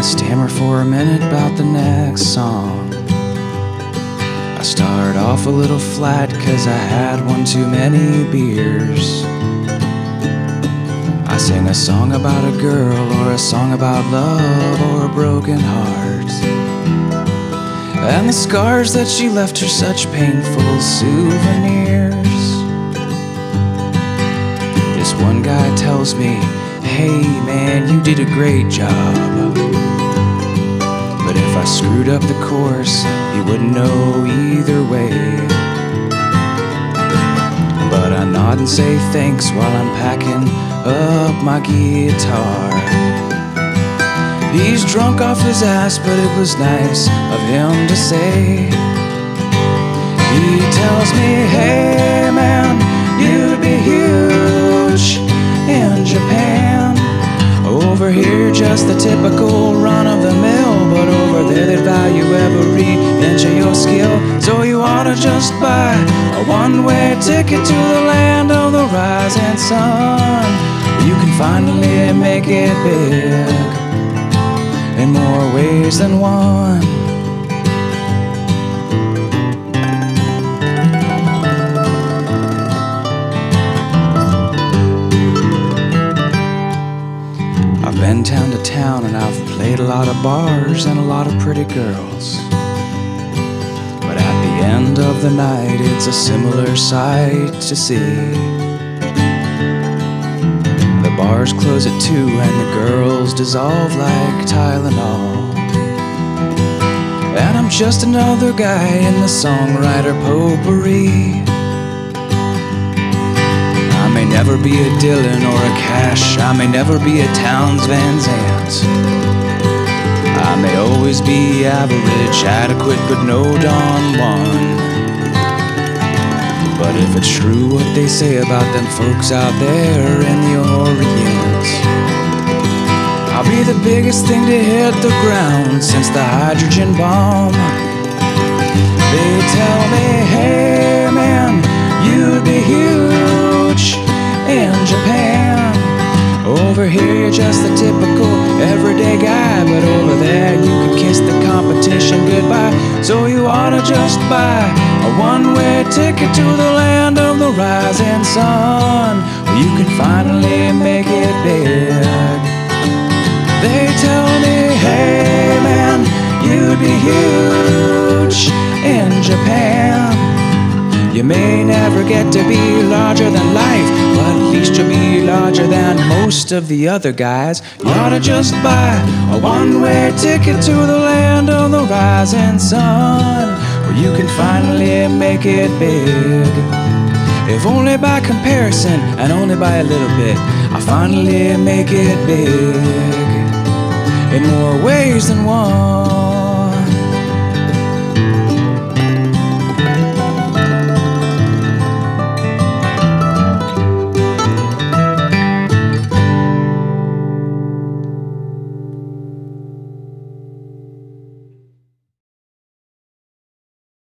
stammer for a minute about the next song. I start off a little flat 'cause I had one too many beers. I sing a song about a girl, or a song about love, or a broken heart, and the scars that she left are such painful souvenirs. This one guy tells me, "Hey man, you did a great job." But if I screwed up the chorus, he wouldn't know either way. But I nod and say thanks while I'm packing up my guitar. He's drunk off his ass, but it was nice of him to say. He tells me, "Hey man, you'd be huge in Japan. Over here, just the typical run-of-the-mill, but over there they value every inch of your skill. So you ought to just buy a one-way ticket to the land of the rising sun. You can finally make it big in more ways than one." I've been town to town and I've played a lot of bars and a lot of pretty girls. But at the end of the night, it's a similar sight to see. The bars close at 2 and the girls dissolve like Tylenol. And I'm just another guy in the songwriter potpourri. I may never be a Dylan or a Cash, I may never be a Townes Van Zandt. I may always be average, adequate, but no Don Juan. But if it's true what they say about them folks out there in the Orient, I'll be the biggest thing to hit the ground since the hydrogen bomb. They tell me, "Hey man, you'd be huge in Japan. Over here you're just the typical everyday guy, but over there you could kiss the competition goodbye. So you ought to just buy a one-way ticket to the land of the rising sun, where you can finally make it big." They tell me, "Hey man, you'd be huge in Japan. You may never get to be larger than life, but at least you'll be larger than most of the other guys. You ought to just buy a one-way ticket to the land of the rising sun, where you can finally make it big. If only by comparison, and only by a little bit, I finally make it big in more ways than one."